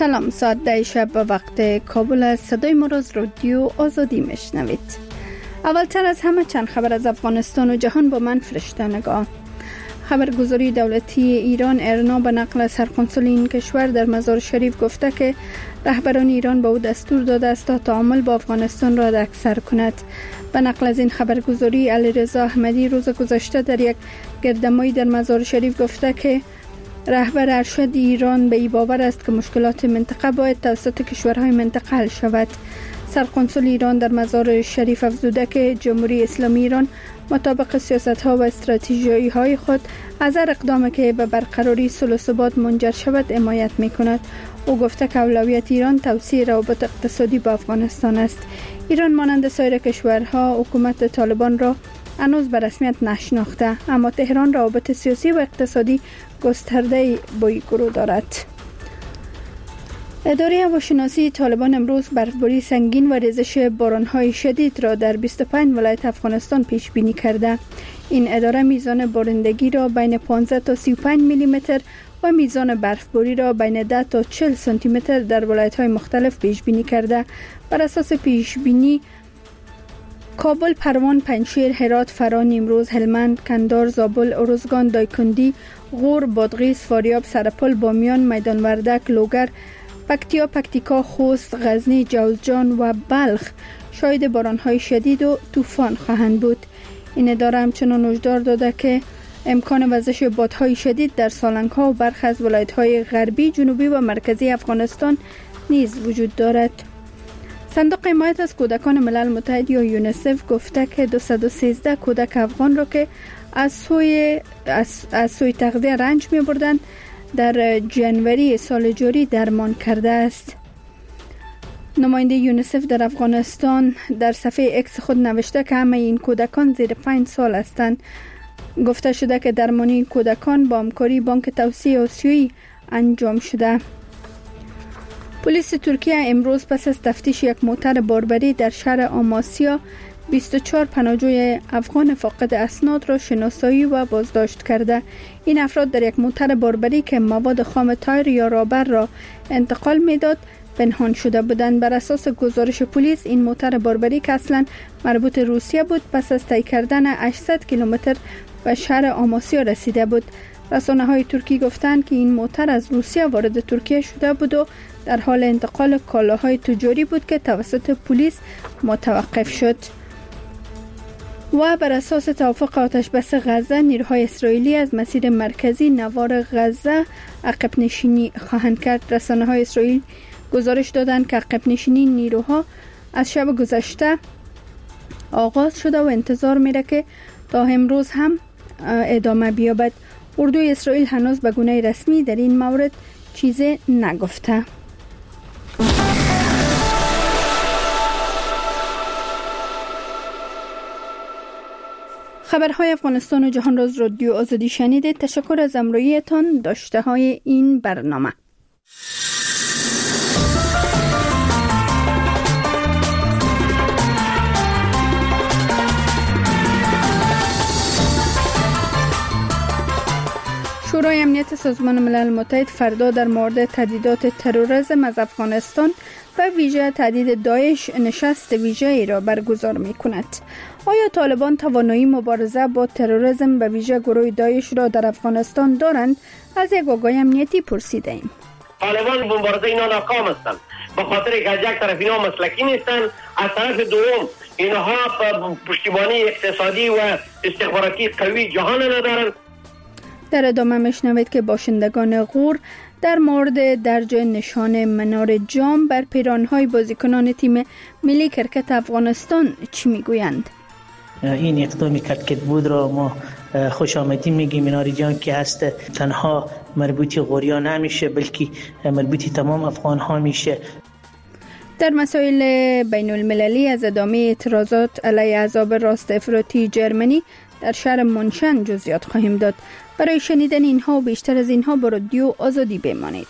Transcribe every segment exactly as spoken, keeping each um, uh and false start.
سلام، ساعت ده شب به وقت کابل از صدای ما را از رادیو آزادی میشنوید. اولتر از همه چند خبر از افغانستان و جهان با من فرشته نگاه. خبرگزاری دولتی ایران ارنا به نقل سرقنسول این کشور در مزار شریف گفته که رهبران ایران به او دستور داده است تا تعامل با افغانستان را اکثر کند. به نقل از این خبرگزاری علیرضا احمدی روز گذشته در یک گردمایی در مزار شریف گفته که رهبر ارشد ایران به این باور است که مشکلات منطقه باید توسط کشورهای منطقه حل شود. سرقنسول ایران در مزار شریف افزوده که جمهوری اسلامی ایران مطابق سیاست‌ها و استراتژی‌های خود از هر اقدامی که به برقراری صلح و ثبات منجر شود حمایت می‌کند. او گفته که اولویت ایران توسعه روابط اقتصادی با افغانستان است. ایران مانند سایر کشورها حکومت طالبان را هنوز به رسمیت نشناخته، اما تهران روابط سیاسی و اقتصادی گسترده با این گروه دارد. اداره هواشناسی طالبان امروز برفباری سنگین و ریزش باران‌های شدید را در بیست و پنج ولایت افغانستان پیش بینی کرده. این اداره میزان بارندگی را بین پانزده تا سی و پنج میلی متر و میزان برفباری را بین ده تا چهل سانتی متر در ولایت‌های مختلف پیش بینی کرده. بر اساس پیش بینی کابل، پروان، پنجشیر، هرات، فرا، نیمروز، هلمند، کندهار، زابل، ارزگان، دایکندی، غور، بادغیس، فاریاب، سرپل، بامیان، میدان وردک، لوگر، پکتیا، پکتیکا، خوست، غزنی، جوزجان و بلخ شاهد باران‌های شدید و طوفان خواهند بود. این اداره همچنان هشدار داده که امکان وزش بادهای شدید در سالنگ‌ها و برخی از ولایت‌های غربی، جنوبی و مرکزی افغانستان نیز وجود دارد. صندوق حمایت از کودکان ملل متحد یا یونیسف گفته که دویست و سیزده کودک افغان را که از سوی از, از سوی تغذیه رنج می‌بردند در جنوری سال جاری درمان کرده است. نماینده یونیسف در افغانستان در صفحه اکس خود نوشته که همه این کودکان زیر پنج سال هستند. گفته شده که درمان این کودکان با همکاری بانک توسعه آسیایی انجام شده. پلیس ترکیه امروز پس از تفتیش یک موتر باربری در شهر آماسیا بیست و چهار پناهجوی افغان فاقد اسناد را شناسایی و بازداشت کرده. این افراد در یک موتر باربری که مواد خام تایر یا رابر را انتقال میداد پنهان شده بودند. بر اساس گزارش پلیس این موتر باربری که اصلا مربوط روسیه بود پس از طی کردن هشتصد کیلومتر به شهر آماسیا رسیده بود. رسانه‌های ترکی گفتند که این موتر از روسیه وارد ترکیه شده بود و در حال انتقال کالاهای تجاری بود که توسط پلیس متوقف شد. و بر اساس توافق آتش بس غزه، نیروهای اسرائیلی از مسیر مرکزی نوار غزه عقب نشینی خواهند کرد. رسانه‌های اسرائیل گزارش دادند که عقب نشینی نیروها از شب گذشته آغاز شده و انتظار میره که تا امروز هم ادامه بیابد. اردوی اسرائیل هنوز به گونه رسمی در این مورد چیزی نگفته. خبرهای افغانستان و جهان را از رادیو آزادی شنیدید. تشکر از همراهیتان. داشته های این برنامه. شورای امنیت سازمان ملل متحد فردا در مورد تهدیدات تروریسم از افغانستان و ویژه تهدید داعش نشست ویژه‌ای را برگزار می‌کند. آیا طالبان توانایی مبارزه با تروریسم به ویژه گروه داعش را در افغانستان دارند؟ از یک آگاه امنیتی پرسیدیم. طالبان مبارزه اینا ناکام هستند، به خاطر که از یک طرف اینا مسلکی نیستند، از طرف دوم اینها پشتیبانی اقتصادی و استخباراتی قوی جهان ندارند. در ادامه میشنوید که باشندگان غور در مورد درج نشان منار جام بر پیرانهای بازیکنان تیم ملی کرکت افغانستان چی میگویند؟ این اقدامی کرکت بود را ما خوش آمدی میگیم. منار جام که هست تنها مربوطی غوریا نمیشه بلکه مربوطی تمام افغان ها میشه. در مسائل بین المللی از ادامه اعتراضات علیه عذاب راست افراطی جرمنی در شهر منشن جزئیات خواهیم داد. برای شنیدن اینها و بیشتر از اینها با رادیو آزادی بمانید.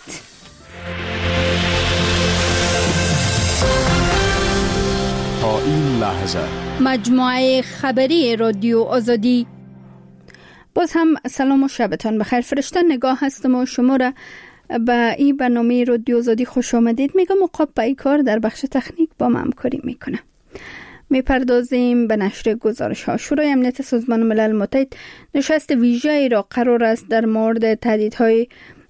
تا این لحظه مجموعه خبری رادیو آزادی. باز هم سلام و شبتان بخیر. فرشته نگاه هستم و شما را به این برنامه رادیو آزادی خوش آمدید میگم. مقاب به کار در بخش تکنیک با ما همکاری میکنه. میپردازیم به نشر گزارش ها. شورای امنیت سازمان ملل متحد نشست ویژه‌ای را قرار است در مورد تهدیدهای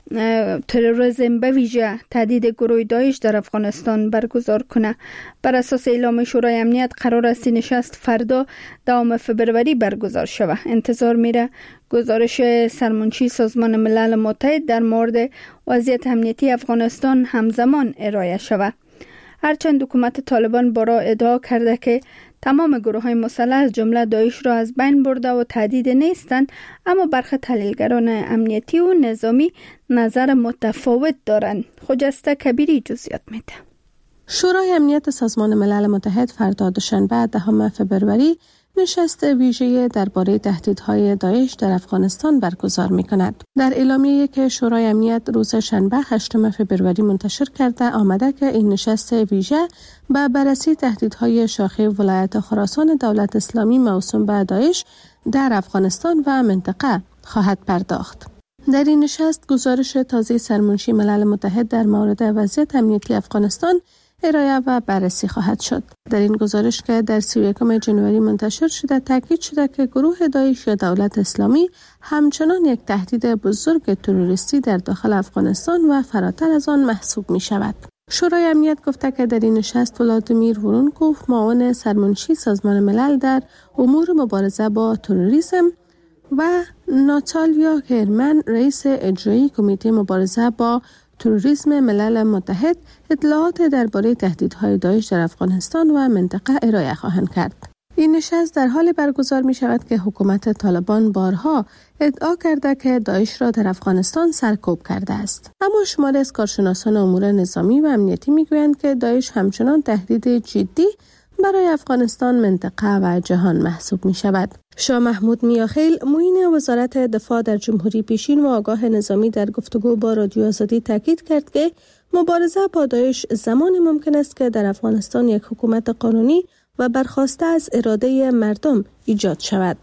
تروریسم به ویژه تهدید گروه داعش در افغانستان برگزار کنه. بر اساس اعلام شورای امنیت قرار است نشست فردا دوم فبروری برگزار شود. انتظار میره گزارش سرمنشی سازمان ملل متحد در مورد وضعیت امنیتی افغانستان همزمان ارائه شود. هرچند حکومت طالبان بارها ادعا کرده که تمام گروه های مسلح از جمله داعش را از بین برده و تهدید نیستند، اما برخی تحلیلگران امنیتی و نظامی نظر متفاوت دارند. خجسته کبیری جزئیات میده. شورای امنیت سازمان ملل متحد فردا دوشنبه دهم فبروری نشست ویژه درباره تهدیدهای داعش در افغانستان برگزار می‌کند. در اعلامیه‌ای که شورای امنیت روز شنبه هشتم فبروری منتشر کرده آمده که این نشست ویژه به بررسی تهدیدهای شاخه ولایت خراسان دولت اسلامی موسوم به داعش در افغانستان و منطقه خواهد پرداخت. در این نشست گزارش تازه سرمنشی ملل متحد در مورد وضعیت امنیتی افغانستان ارائه و بررسی خواهد شد. در این گزارش که در سی و یکم ژانویه منتشر شده تاکید شده که گروه داعش یا دولت اسلامی همچنان یک تهدید بزرگ تروریستی در داخل افغانستان و فراتر از آن محسوب می شود. شورای امنیت گفته که در این نشست ولادیمیر وورونکوف معاون سرمنشی سازمان ملل در امور مبارزه با تروریسم و ناتالیا هرمن رئیس اجرایی کمیته مبارزه با تروریسم ملل متحد اطلاعات درباره تهدیدهای داعش در افغانستان و منطقه ارائه خواهند کرد. این نشست در حال برگزار می شود که حکومت طالبان بارها ادعا کرده که داعش را در افغانستان سرکوب کرده است. اما شماری از کارشناسان امور نظامی و امنیتی می گویند که داعش همچنان تهدید جدی برای افغانستان، منطقه و جهان محسوب می شود. شاه محمود میاخیل معین وزارت دفاع در جمهوری پیشین و آگاه نظامی در گفتگو با رادیو آزادی تاکید کرد که مبارزه با داعش زمان ممکن است که در افغانستان یک حکومت قانونی و برخواسته از اراده مردم ایجاد شود.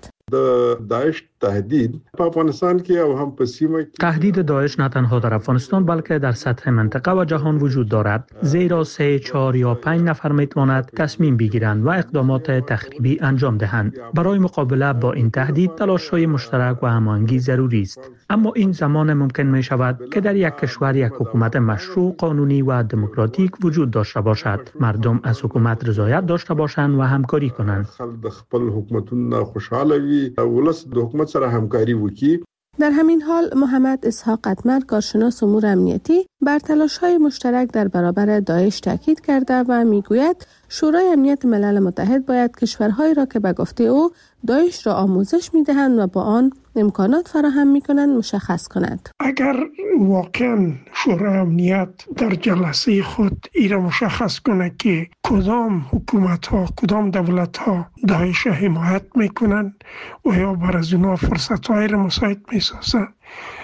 داعش تهدید په افغانستان کې او هم په سیمه کې تهدید داعش نه تنها در افغانستان بلکه در سطح منطقه و جهان وجود دارد، زیرا سه چهار یا پنج نفر میتواند تصمیم بگیرند و اقدامات تخریبی انجام دهند. برای مقابله با این تهدید تلاش‌های مشترک و هماهنگی ضروری است، اما این زمان ممکن می شود که در یک کشور یک حکومت مشروع، قانونی و دموکراتیک وجود داشته باشد. مردم از حکومت رضایت داشته باشند و همکاری کنند. خلک خپل حکومتونه خوشاله وي، ولس د حکومت سره همکاری وکړي. در همین حال محمد اسحاق اتمر کارشناس امور امنیتی بر تلاش‌های مشترک در برابر داعش تاکید کرده و میگوید شورای امنیت ملل متحد باید کشورهایی را که به گفته او داعش را آموزش می‌دهند و با آن امکانات فراهم می‌کنند مشخص کند. اگر واقعا شورای امنیت در جلسه خود ایرا مشخص کنه که کدام حکومت‌ها کدام دولت‌ها داعش را حمایت می‌کنند و یا بر از اونها فرصت‌های را مساعد می‌سازند،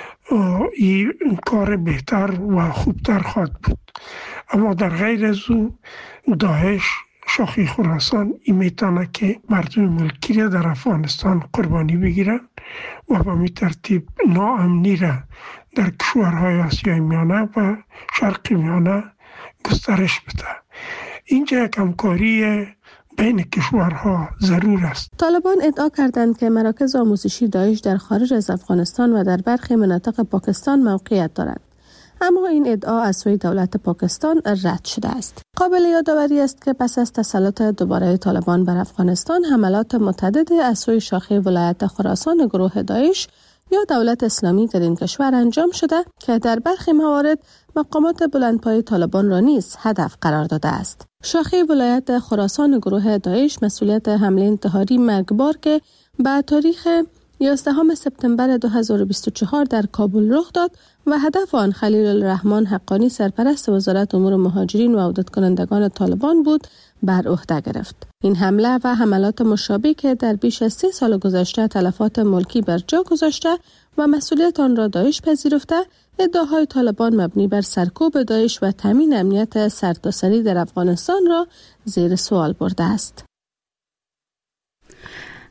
این کار بهتر و خوبتر خواهد بود. اما در غیر از او داعش شاخه خراسان این میتونه که مردم ملکی را در افغانستان قربانی بگیرن و به می ترتیب ناامنی را در کشورهای آسیای میانه و شرق میانه گسترش بده. اینجا یک همکاری بین کشورها ضرور است. طالبان ادعا کردند که مراکز آموزشی داعش در خارج از افغانستان و در برخی مناطق پاکستان موقعیت دارد، اما این ادعا از سوی دولت پاکستان رد شده است. قابل یادآوری است که پس از تسلط دوباره طالبان بر افغانستان حملات متعدد از سوی شاخه ولایت خراسان گروه داعش یا دولت اسلامی در این کشور انجام شده که در برخی موارد مقامات بلندپای طالبان را نیز هدف قرار داده است. شاخه ولایت خراسان گروه داعش مسئولیت حمله انتحاری مرگبار که به تاریخ یازدهم سپتامبر دو هزار و بیست و چهار در کابل رخ داد و هدف آن خلیل الرحمن حقانی سرپرست وزارت امور مهاجرین و عودت کنندگان طالبان بود بر عهده گرفت. این حمله و حملات مشابه که در بیش از سه سال گذشته تلفات ملکی بر جا گذاشته و مسئولیت آن را داعش پذیرفته، ادعاهای طالبان مبنی بر سرکوب داعش و تامین امنیت سرتاسری در افغانستان را زیر سوال برده است.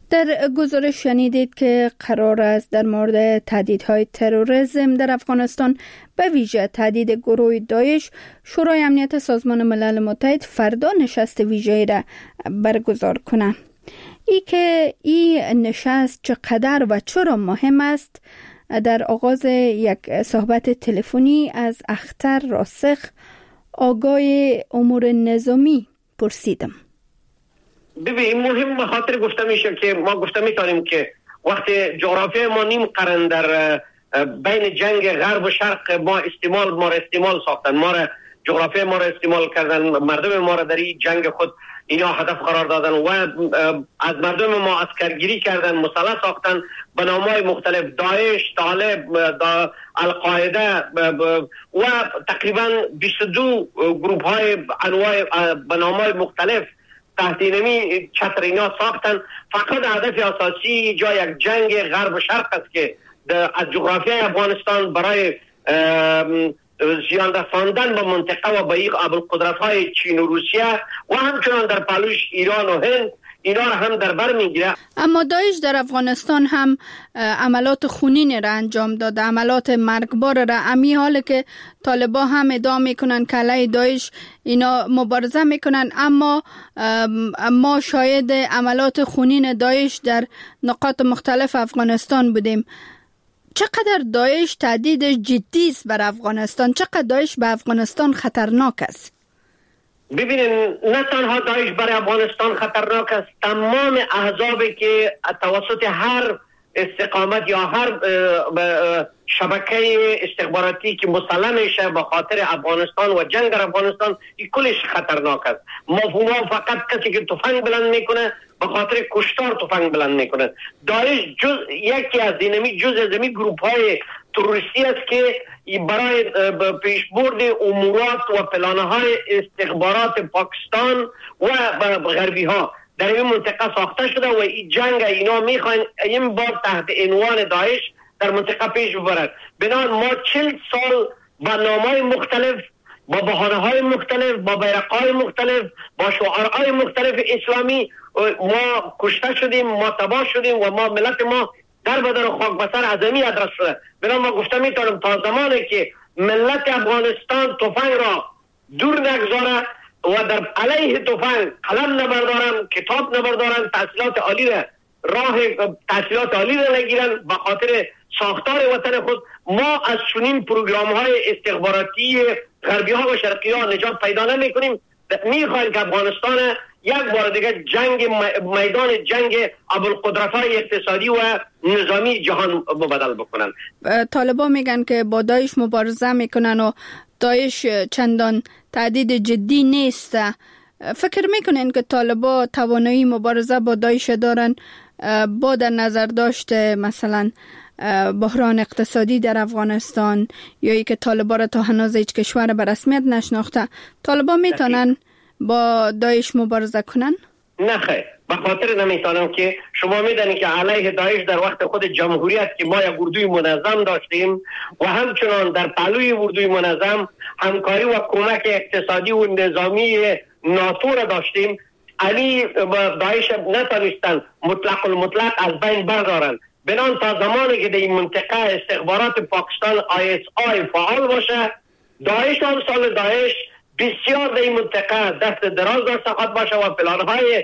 در گزارش شنیدید که قرار است در مورد تهدیدهای تروریسم در افغانستان به ویژه تهدید گروه داعش شورای امنیت سازمان ملل متحد فردا نشست ویژه‌ای را برگزار کنه. ای که این نشست چقدر و چرا مهم است در آغاز یک صحبت تلفنی از اختر راسخ آگای امور نظامی پرسیدم. ببین مهم به خاطر گفته میشه که ما گفته میتونیم که وقتی جغرافیای ما نیم قرن در بین جنگ غرب و شرق ما استعمال ما را استعمال ساختن، ما را جغرافیای ما را استعمال کردن، مردم ما را در این جنگ خود اینا هدف قرار دادن و از مردم ما اسکرگیری کردن، مسلح ساختن به نام‌های مختلف، داعش، طالب، دا القاعده و تقریبا بیست و دو گروه های انواع به نام‌های مختلف تحت نمی چتر اینا ساختن. فقط هدف اساسی جای یک جنگ غرب و شرق است که از جغرافیای افغانستان برای زیان رساندن به منطقه و به این ابوالقدرت‌های چین و روسیه و همچنان در پهلوش ایران و هند اینا را هم در بر میگیره. اما داعش در افغانستان هم عملات خونین را انجام داده، عملات مرگبار را. امی حال که طالبا هم ادعا میکنن که علیه داعش اینا مبارزه میکنن، اما ما شاهد عملات خونین داعش در نقاط مختلف افغانستان بودیم. چقدر داعش تهدید جدی است بر افغانستان؟ چقدر داعش به افغانستان خطرناک است؟ ببینید نه تنها داعش برای افغانستان خطرناک است، تمام احزابی که توسط هر استقامت یا هر شبکه استخباراتی که مسلح میشه به خاطر افغانستان و جنگ در افغانستان، این کلش خطرناک است. مفهوم فقط کسی که تفنگ بلند میکنه به خاطر کشتار تفنگ بلند میکنه. داعش جز یکی از اینمی جز از اینمی گروپ های تروریستی است که برای پیشبرد امورات و پلانهای استخبارات پاکستان و غربی ها در این منطقه ساخته شده و این جنگ اینا میخواین این بار تحت عنوان داعش در منطقه پیش ببرد. بنابراین ما چل سال با نامهای مختلف، با بهانه‌های مختلف، با بیرق‌های مختلف، با شعارهای مختلف اسلامی ما کشته شدیم، ما تباه شدیم و ما ملت ما در بدر و خاک بسر عظمی ادرس شده. بنابراین ما گفته میتونم تا زمانی که ملت افغانستان تفنگ را دور نگذاره و در علیه تفنگ قلم نبردارن، کتاب نبردارن، تحصیلات عالی را راه تحصیلات عالی را نگیرن به خاطر ساختار وطن خود، ما از چنین پروگرام های استخباراتی غربی ها و شرقی ها نجات پیدا نمی کنیم. میخوایم که افغانستان یک بار دیگه جنگ میدان جنگ ابوالقدرت های اقتصادی و نظامی جهان مبادل بکنن. طالبان میگن که با داعش مبارزه میکنن و داعش چندان تهدید جدی نیست. فکر میکنین که طالبان توانایی مبارزه با داعش دارن با در نظر داشته مثلا بحران اقتصادی در افغانستان یا ای که طالبان را تا هنوز هیچ کشور به رسمیت نشناخته؟ طالبان میتونن با داعش مبارزه کنن؟ نه خیر، به خاطر نمیتونم که شما میدونید که علیه داعش در وقت خود جمهوریت که ما یک اردوی منظم داشتیم و همچنان در پهلوی اردوی منظم همکاری و کمک اقتصادی و نظامی ناتو را داشتیم، علی داعش نتونستن مطلق المطلق از بین بردارن. بنان تا زمانی که در این منطقه استخبارات پاکستان آی اس آی فعال باشه، داعش هم سال داعش بسیار در این منطقه دست دراز داشته خواهد باشه و پلانهای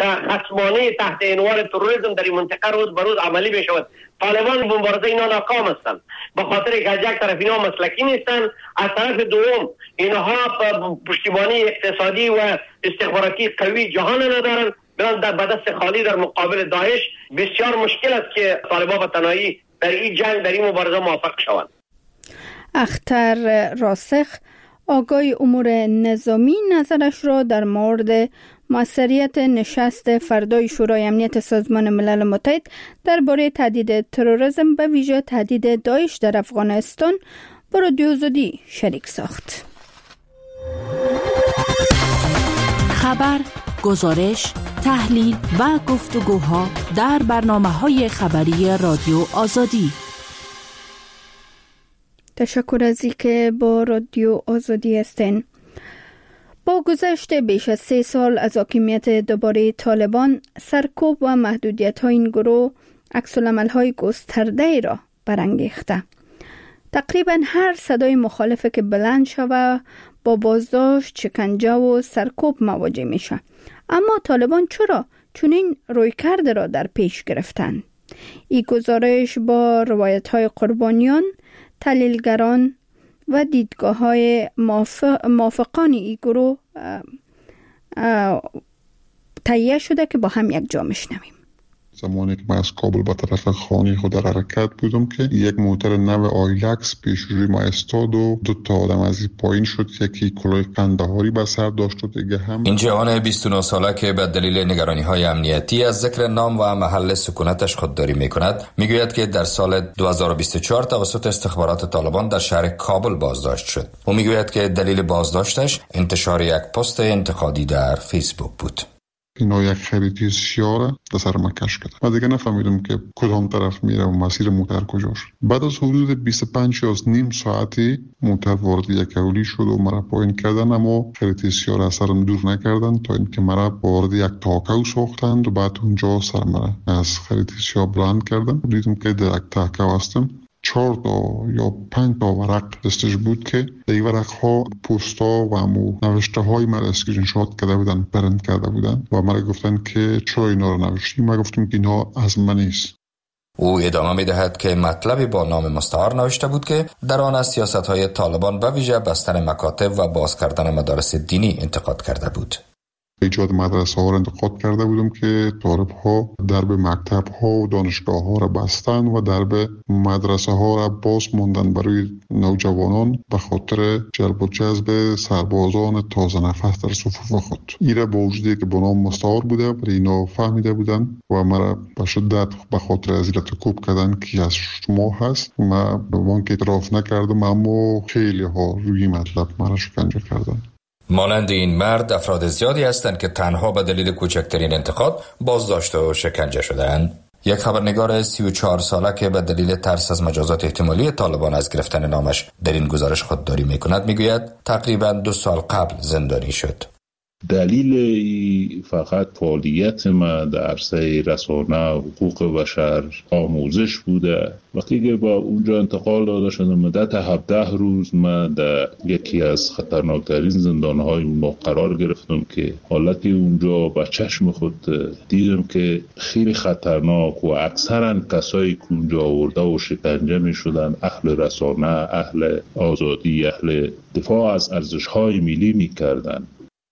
خصمانه تحت عنوان تروریسم در این منطقه روز به روز عملی بشود. طالبان مبارزه اینا ناکام هستند به خاطر که از یک طرف اینا مسلکی نیستن، از طرف دوم اینها پشتیبانی اقتصادی و استخباراتی قوی جهان ندارن. بران در بدست خالی در مقابل داعش بسیار مشکل است که طالبان به تنهایی در این جنگ در این مبارزه موفق شوند. اختر راسخ آگای امور نظامی نظرش را در مورد موثریت نشست فردای شورای امنیت سازمان ملل متحد درباره تهدید تروریسم به ویژه تهدید داعش در افغانستان با رادیو آزادی شریک ساخت. خبر، گزارش، تحلیل و گفتگوها در برنامه‌های خبری رادیو آزادی. تشکر از اینکه با رادیو آزادی هستین. با گذشت بیش از سه سال از حاکمیت دوباره طالبان، سرکوب و محدودیت‌های این گروه عکس‌العمل‌های گسترده را برانگیخته. تقریبا هر صدای مخالفه که بلند شود با بازداشت، شکنجه و سرکوب مواجه میشه. اما طالبان چرا چنین رویکرد را در پیش گرفتند؟ این گزارش با روایت‌های قربانیان، تحلیلگران و دیدگاه‌های موافق موافقان این گروه تهیه شده که با هم یک جا میشنویم. زمانی که من از کابل به طرف خانه خود در حرکت بودم که یک موتر نو آیلکس پیش روی ما استاد و دو تا آدم از این پایین شد، یکی کلاه قندهاری به سر داشت و دیگه هم. این جوان بیست و نه ساله که به دلیل نگرانی‌های امنیتی از ذکر نام و محل سکونتش خودداری می‌کند، میگوید که در سال دو هزار و بیست و چهار توسط استخبارات طالبان در شهر کابل بازداشت شد. او میگوید که دلیل بازداشتش انتشار یک پست انتقادی در فیسبوک بود. اینا یک خریدی سیاره در سر من کش کرد و دیگه نفهمیدم که کدام طرف میره و مسیر موتر کجاست. بعد از حدود بیست و پنج یا نیم ساعتی موتر وارد یک اولی شد و مرا پایین کردن، اما خریدی سیاره از سرم دور نکردن تا اینکه مرا وارد یک تاکو ساختند و بعد اونجا سر مرا از خریدی سیاره بلند کردن. دیدم که در یک تاکو هستم. چهار تا یا پنج تا ورق دستش بود که در ورق ها پوستا و امو نوشته های مرا اسکرین شات کرده بودن، پرنت کرده بودن و مرا گفتن که چرا اینا رو نوشتی؟ من گفتم که اینا از من نیست. او ادامه می دهد که مطلبی با نام مستعار نوشته بود که در آن از سیاست های طالبان به ویژه بستن مکاتب و باز کردن مدارس دینی انتقاد کرده بود. ایجاد مدرسه ها را انتقاد کرده بودم که طالب ها درب مکتب ها و دانشگاه ها را بستن و درب مدرسه ها را باز موندن برای نوجوانان به خاطر جلب و جذب سربازان تازه نفس در صفوف خود. این را با وجودی که با نام مستعار بوده ولی اینا فهمیده بودن و مرا به شدت به خاطر از این تکوب کردن که از شما هست. من به من که اعتراف نکردم، اما خیلی ها روی مطلب مرا شکنجه کردن. مانند این مرد افراد زیادی هستند که تنها به دلیل کوچکترین انتقاد بازداشت و شکنجه شدند. یک خبرنگار سی و چهار ساله که به دلیل ترس از مجازات احتمالی طالبان از گرفتن نامش در این گزارش خودداری میکند میگوید تقریبا دو سال قبل زندانی شد. دلیل فقط فعالیت ما در عرصه رسانه حقوق بشر آموزش بوده. وقتی که با اونجا انتقال داده شدم مدت هفده روز من در یکی از خطرناکترین زندانهای ما قرار گرفتم که حالتی اونجا با چشم خود دیدم که خیلی خطرناک و اکثرا کسایی که اونجا آورده و شکنجه می شدن اهل رسانه، اهل آزادی، اهل دفاع از ارزش‌های ملی می کردن.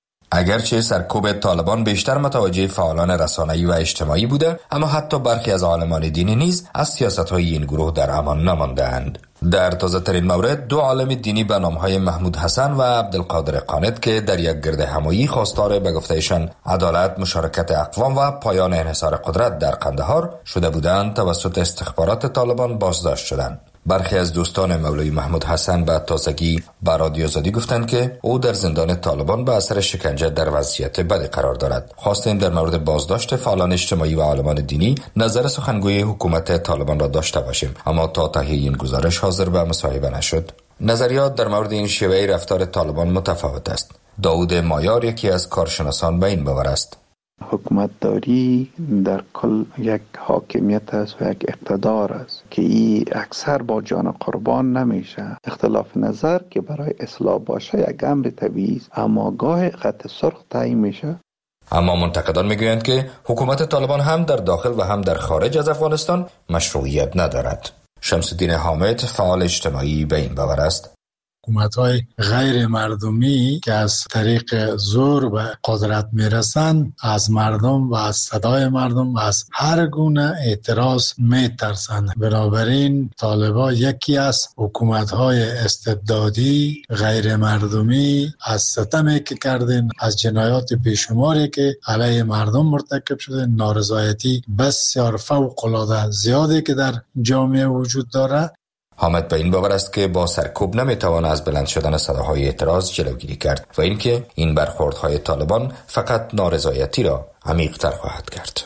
اگرچه سرکوب طالبان بیشتر متوجه فعالان رسانه‌ای و اجتماعی بوده، اما حتی برخی از عالمان دینی نیز از سیاست‌های این گروه در امان نمانده‌اند. در تازه ترین مورد دو عالم دینی به نام‌های محمود حسن و عبدالقادر قانت که در یک گرد همایی خواستار به گفته‌ایشان عدالت، مشارکت اقوام و پایان انحصار قدرت در قندهار شده بودند توسط استخبارات طالبان بازداشت شدند. برخی از دوستان مولوی محمود حسن به تازگی به رادیو آزادی گفتند که او در زندان طالبان به اثر شکنجه در وضعیت بدی قرار دارد. خواستیم در مورد بازداشت فعالان اجتماعی و عالمان دینی نظر سخنگوی حکومت طالبان را داشته باشیم، اما تا تهیه این گزارش حاضر به مصاحبه نشد. نظریات در مورد این شیوه رفتار طالبان متفاوت است. داود مایار یکی از کارشناسان به این باور است. حکومت داری در کل یک حاکمیت است و یک اقتدار است که این اکثر با جان قربان نمیشه. اختلاف نظر که برای اصلاح باشه یک امر طبیعی است، اما گاه خط سرخ تعیین میشه. اما منتقدان میگویند که حکومت طالبان هم در داخل و هم در خارج از افغانستان مشروعیت ندارد. شمس الدین حامد فعال اجتماعی به این باور است. حکومت‌های غیر مردمی که از طریق زور به قدرت میرسند از مردم و از صدای مردم و از هر گونه اعتراض میترسند. بنابراین طالبان یکی از حکومت‌های استبدادی غیر مردمی از ستمی که کردن، از جنایات بیشماری که علیه مردم مرتکب شده، نارضایتی بسیار فوق‌العاده زیادی که در جامعه وجود دارد. حامد به این باور است که با سرکوب نمیتوان از بلند شدن صداهای اعتراض جلوگیری کرد و اینکه این برخوردهای طالبان فقط نارضایتی را عمیق‌تر خواهد کرد.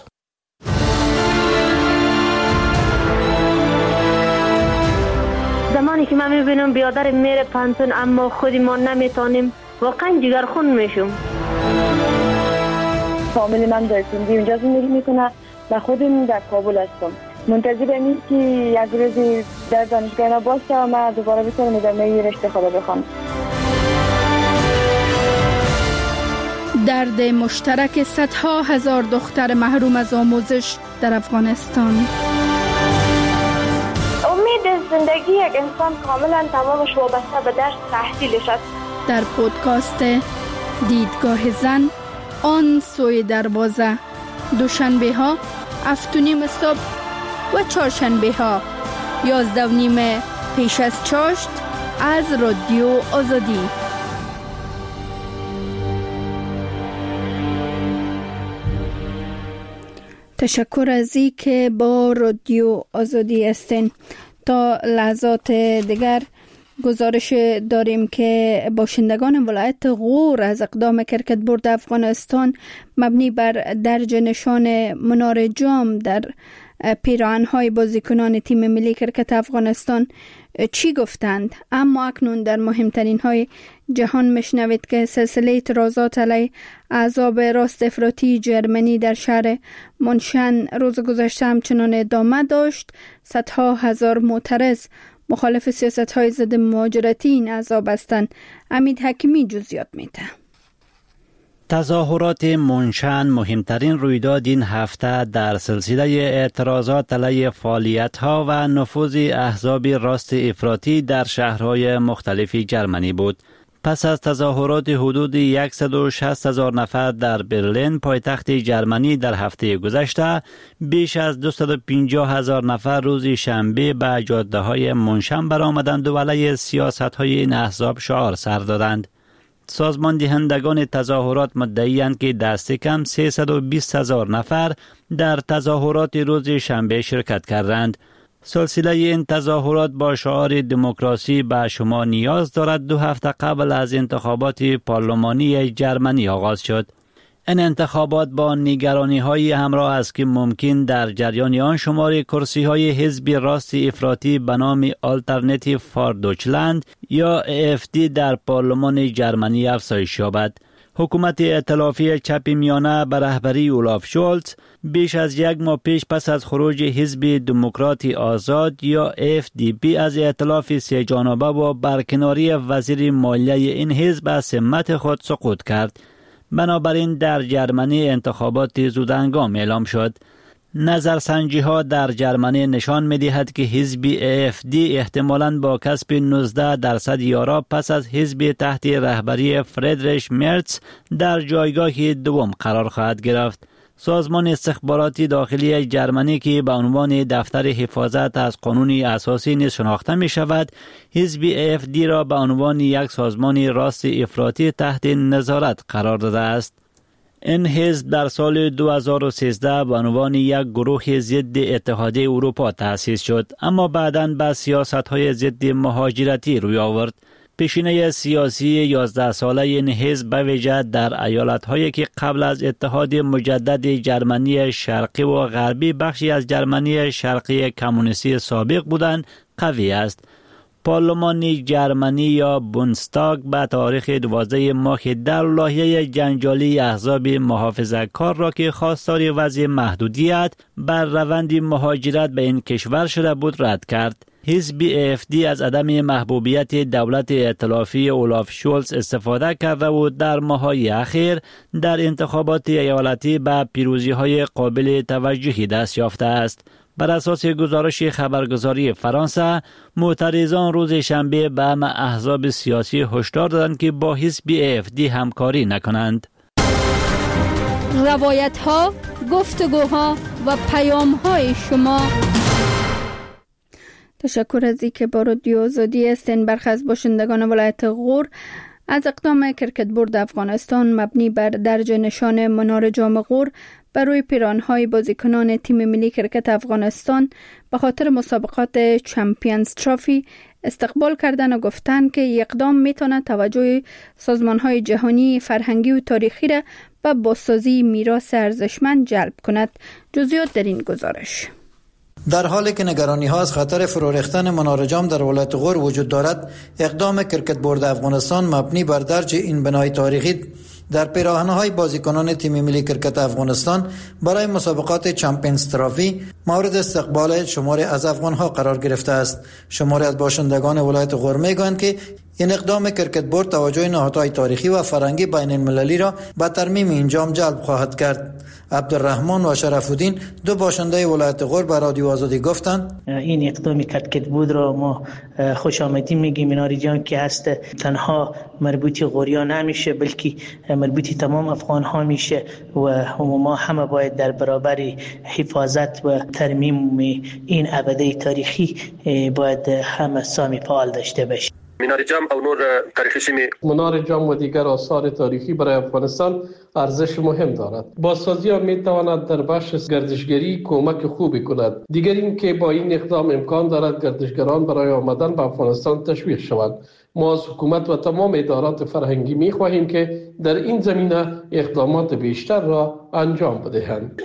زمانی که من میبینم بیادر میره پانتون اما خودی ما نمیتونیم واقعا جگرخون میشم. فامیل من در سندی اونجا زندگی میکنه و خودم در کابل هستم. منتظرم که یک روزی در دانشگاه باشه و من دوباره بتونم ادامه رشته خود بخوام. درد مشترک صدها هزار دختر محروم از آموزش در افغانستان. امید زندگی یک انسان کاملا تمامش وابسته به درس تحصیلش است. در پودکاست دیدگاه زن آن سوی دروازه، دوشنبه ها هفت و نیم صبح و چهارشنبه ها یازده و نیم پیش از چاشت از رادیو آزادی. تشکر از این که با رادیو آزادی هستین. تا لحظات دیگر گزارش داریم که باشندگان ولایت غور از اقدام کرکتبرد افغانستان مبنی بر درج نشان منار جام در پیراهن‌های بازیکنان تیم ملی کرکت افغانستان چی گفتند. اما اکنون در مهمترین های جهان مشنوید که سلسله اعتراضات علیه احزاب راست افراطی جرمنی در شهر منشن روز گذشته همچنان ادامه داشت. صدها هزار معترض مخالف سیاست‌های ضد مهاجرتی این احزاب هستند. امید حکیمی جزئیات میده. تظاهرات منشن مهمترین رویداد این هفته در سلسله اعتراضات علیه فعالیت‌ها و نفوذ احزاب راست افراطی در شهرهای مختلف جرمنی بود. پس از تظاهرات حدود صد و شصت هزار نفر در برلین پایتخت جرمنی در هفته گذشته، بیش از دویست و پنجاه هزار نفر روز شنبه به جاده‌های منشن برآمدند و علیه سیاست‌های این احزاب شعار سر دادند. سازمان دهندگان تظاهرات مدعی‌اند که دست کم سیصد و بیست هزار نفر در تظاهرات روز شنبه شرکت کردند. سلسله این تظاهرات با شعار دموکراسی به شما نیاز دارد دو هفته قبل از انتخابات پارلمانی جرمنی آغاز شد. این انتخابات با نگرانی‌های همراه است که ممکن در جریان آن شمار کرسی‌های حزب راست افراطی به نام آلترناتیو فار دویچلند یا ای اف دی در پارلمان جرمنی افزایش یابد. حکومت ائتلافی چپ میانه به رهبری اولاف شولز بیش از یک ماه پیش پس از خروج حزب دموکرات آزاد یا اف دی پی از ائتلاف سه جانبه و برکناری وزیر مالیه این حزب از سمت خود سقوط کرد. بنابراین در جرمنی انتخابات زودهنگام اعلام شد. نظرسنجی ها در جرمنی نشان می دهد که حزب ای اف دی احتمالاً با کسب نوزده درصد یارا پس از حزب تحت رهبری فریدریش مرتز در جایگاه دوم قرار خواهد گرفت. سازمان استخباراتی داخلی جرمنی که به عنوان دفتر حفاظت از قانون اساسی نیز شناخته می شود، حزب ای اف دی را به عنوان یک سازمان راست افراطی تحت نظارت قرار داده است. این حزب در سال دو هزار و سیزده به عنوان یک گروه ضد اتحادیه اروپا تأسیس شد، اما بعداً به سیاست‌های ضد مهاجرتی روی آورد. پیشینه سیاسی یازده ساله این حزب به ویژه در ایالت‌هایی که قبل از اتحاد مجدد جرمنی شرقی و غربی بخشی از جرمنی شرقی کمونیستی سابق بودند قوی است. پارلمان جرمنی یا بوندستاگ به تاریخ دوازده ماه در لایحه جنجالی احزاب محافظه‌کار را که خواستار وضع محدودیت بر روند مهاجرت به این کشور شده بود رد کرد. حزب ای اف دی از عدم محبوبیت دولت ائتلافی اولاف شولز استفاده کرده و در ماه‌های اخیر در انتخابات ایالتی به پیروزی‌های قابل توجهی دست یافته است. بر اساس گزارش خبرگزاری فرانسه، معترضان روز شنبه به همه احزاب سیاسی هشدار دادند که با حزب ای اف دی همکاری نکنند. روایت‌ها، گفتگوها و پیام‌های شما. تشکر از اینکه با رادیو آزادی هستین. برخی از باشندگان ولایت غور از اقدام کرکتبرد افغانستان مبنی بر درج نشان منار جام غور بر روی پیراهن‌های بازیکنان تیم ملی کرکت افغانستان به خاطر مسابقات چمپیونز ترافی استقبال کردن و گفتند که اقدام میتواند توجه سازمان‌های جهانی فرهنگی و تاریخی را به بازسازی میراث ارزشمند جلب کند. جزئیات در این گزارش. در حالی که نگرانی ها از خطر فرو ریختن منار جام در ولایت غور وجود دارد، اقدام کرکت بورد افغانستان مبنی بر درج این بنای تاریخی در پیراهن‌های بازیکنان تیم ملی کرکت افغانستان برای مسابقات چمپیونز ترافی مورد استقبال شماری از افغان‌ها قرار گرفته است. شماری از باشندگان ولایت غور میگویند که این اقدام کرکت بورد توجه نهادهای تاریخی و فرهنگی بین المللی را به ترمیم این جام جلب خواهد کرد. عبدالرحمن و شرف الدین دو باشنده ولایت غور به رادیو آزادی گفتند این اقدام کرکت بورد را ما خوش آمدید میگیم مناری جان که هست تنها مربوطی غوریا نمیشه بلکه مربوطی تمام افغان ها میشه و ما همه باید در برابر حفاظت و ترمیم این ابده تاریخی باید همه سامی فعال داشته باشیم. منار جام او نور تاریخی سیمه منار جام و دیگر آثار تاریخی برای افغانستان ارزش مهم دارد. بازسازی آن می تواند در بخش گردشگری کمک خوبی کند. دیگر این که با این اقدام امکان دارد گردشگران برای آمدن به افغانستان تشویق شوند. ما از حکومت و تمام ادارات فرهنگی می خواهیم که در این زمینه اقدامات بیشتر را انجام بدهند.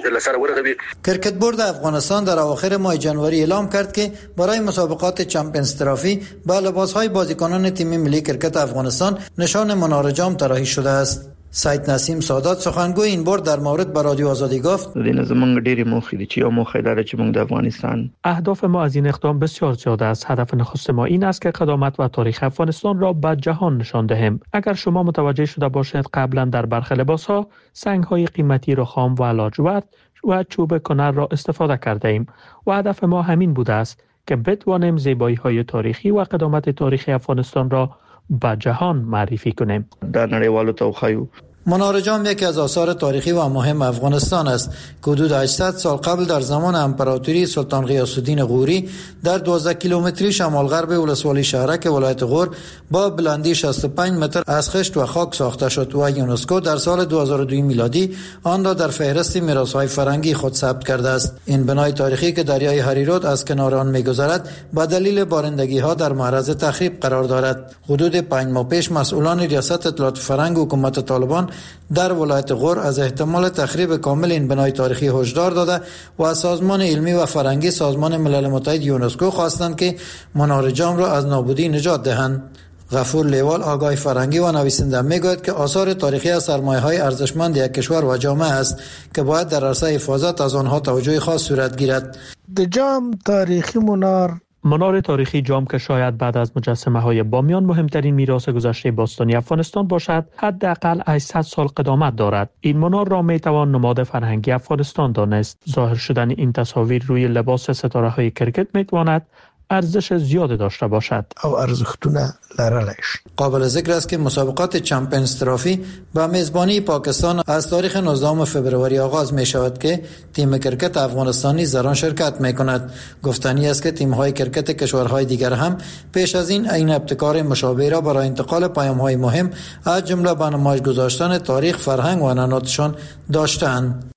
کرکت بورد افغانستان در اواخر ماه جنوری اعلام کرد که برای مسابقات چمپیونز ترافی به لباسهای بازیکنان تیم ملی کرکت افغانستان نشان منار جام طراحی شده است. سید نسیم سادات سخنگوی این بورد در مورد به رادیو آزادی گفت دین زمونږ ډېری موخې دي چې یو موخه لري چې موږ د افغانستان اهداف ما از این اقدام بسیار زیاد است. هدف نخست ما این است که قدامت و تاریخ افغانستان را به جهان نشان دهیم. اگر شما متوجه شده باشید قبلا در برخی لباس‌ها سنگ‌های قیمتی رخام و لاجورد و چوب کنر را استفاده کرده ایم و هدف ما همین بوده است که بتوانیم زیبایی‌های تاریخی و قدامت تاریخی افغانستان را به جهان معرفی کنیم. در نړیوالو ته وښایو. منار جام یکی از آثار تاریخی و مهم افغانستان است که حدود هشتصد سال قبل در زمان امپراتوری سلطان غیاث الدین غوری در دوازده کیلومتری شمال غرب ولسوالی شهرک ولایت غور با بلندی شصت و پنج متر از خشت و خاک ساخته شد و یونسکو در سال دو هزار و دو میلادی آن را در فهرست میراث‌های فرهنگی خود ثبت کرده است. این بنای تاریخی که دریای هریرود از کنار آن می‌گذرد به دلیل بارندگی‌ها در معرض تخریب قرار دارد. حدود پنج ماه پیش مسئولان ریاست اطلاعات فرهنگ و حکومت طالبان در ولایت غور از احتمال تخریب کامل این بنای تاریخی هشدار داده و از سازمان علمی و فرهنگی سازمان ملل متحد یونسکو خواستند که منار جام را از نابودی نجات دهند. غفور لیوال آگاه فرهنگی و نویسنده میگوید که آثار تاریخی از سرمایه‌های ارزشمند یک کشور و جامعه است که باید در عرصه حفاظت از آنها توجه خاص صورت گیرد. د جام تاریخی منار منار تاریخی جام که شاید بعد از مجسمه های بامیان مهمترین میراث گذشته باستانی افغانستان باشد، حداقل هشتصد سال قدامت دارد. این منار را می توان نماد فرهنگی افغانستان دانست. ظاهر شدن این تصاویر روی لباس ستاره های کرکت می تواند ارزش زیاد داشته باشد او ارزښتونه لرلش. قابل ذکر است که مسابقات چمپیونز ترافی به میزبانی پاکستان از تاریخ نوزدهم فوریه آغاز می شود که تیم کرکت افغانستانی در آن شرکت می کند. گفتنی است که تیم های کرکت کشورهای دیگر هم پیش از این این ابتکار مشابه را برای انتقال پیام های مهم از جمله به نمایش گذاشتن تاریخ، فرهنگ و عنعناتشان داشتند.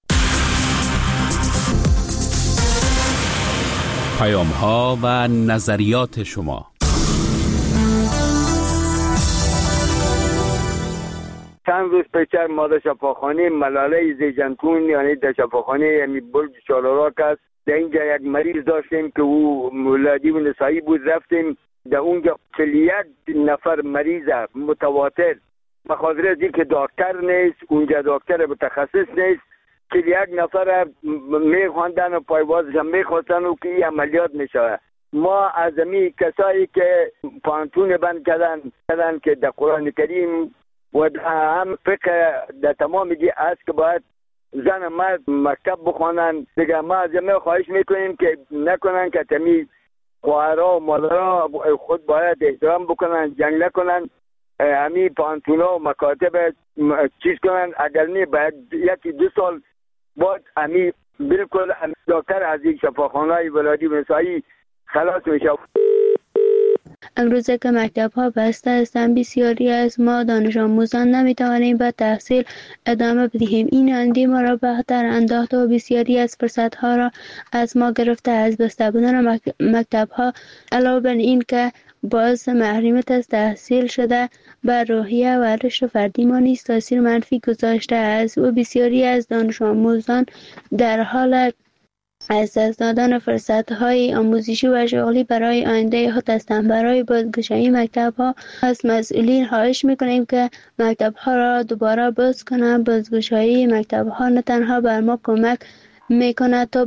پیام ها و نظریات شما. چند روز پیش ما در شفاخانه ملاله زیجنتون یعنی در شفاخانه یعنی برج چالوراک است. در اینجا یک مریض داشتیم که او ولادی و نسایی بود. رفتیم در اونجا چهل و یک نفر مریض متواتر بخاطر از اینکه دکتر نیست، اونجا دکتر متخصص نیست، که یک نفر میخواندن و پایوازش هم میخواستن و که این عملیات میشه. ما از امی کسایی که پانتون بند کردن کردن که در قرآن کریم و هم فقه در تمام دی است که باید زن مرد مکتب بخوانن. دیگه ما از امی خواهش میکنیم که نکنن که تمی خواهرها و مادرها خود باید احترام بکنن، جنگ نکنن، امی پانتونا و مکاتب چیز کنن. اگر نه باید یکی دو سال باید امی بالکل امی دکتر از این شفاخانه ولادی و نسایی خلاص میشه. امروزه که مکتب ها بسته هستند بسیاری از ما دانش آموزان نمیتوانیم به تحصیل ادامه بدهیم. این اندی ما را به خطر انداخته و بسیاری از فرصت ها را از ما گرفته. از بسته بودن مکتب ها علاوه بر این که باعث محرومیت از تحصیل شده بر روحیه و رشد فردی ما نیز تاثیر منفی گذاشته است و بسیاری از دانش آموزان در حال از دست دادن فرصت‌های آموزشی و شغلی برای آینده خود هستند. برای بازگشایی مکتب‌ها از مسئولین خواهش می‌کنیم که مکتب‌ها را دوباره باز کنند. بازگشایی مکتب‌ها نه تنها بر ما کمک می‌کند تا